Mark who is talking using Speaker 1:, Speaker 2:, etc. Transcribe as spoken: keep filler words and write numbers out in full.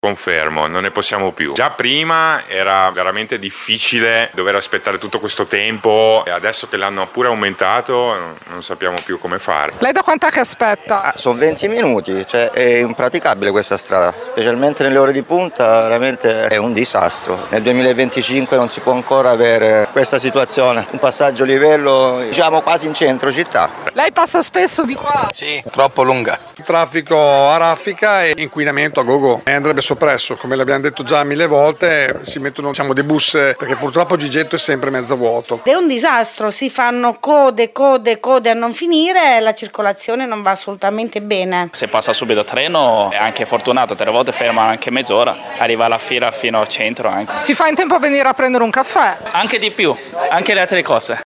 Speaker 1: Confermo, non ne possiamo più. Già prima era veramente difficile dover aspettare tutto questo tempo e adesso che l'hanno pure aumentato non sappiamo più come fare.
Speaker 2: Lei da quant'è che aspetta?
Speaker 3: Ah, sono venti minuti, cioè è impraticabile questa strada, specialmente nelle ore di punta, veramente è un disastro. Nel duemilaventicinque non si può ancora avere questa situazione, un passaggio a livello diciamo quasi in centro città.
Speaker 2: Lei passa spesso di qua?
Speaker 4: Sì, troppo lunga.
Speaker 5: Traffico a raffica e inquinamento a gogo. E andrebbe soppresso, come l'abbiamo detto già mille volte, si mettono diciamo, dei bus perché purtroppo Gigetto è sempre mezzo vuoto.
Speaker 6: È un disastro, si fanno code, code, code a non finire e la circolazione non va assolutamente bene.
Speaker 7: Se passa subito il treno è anche fortunato, tre volte ferma anche mezz'ora, arriva alla fiera fino al centro anche.
Speaker 2: Si fa in tempo a venire a prendere un caffè?
Speaker 7: Anche di più, anche le altre cose.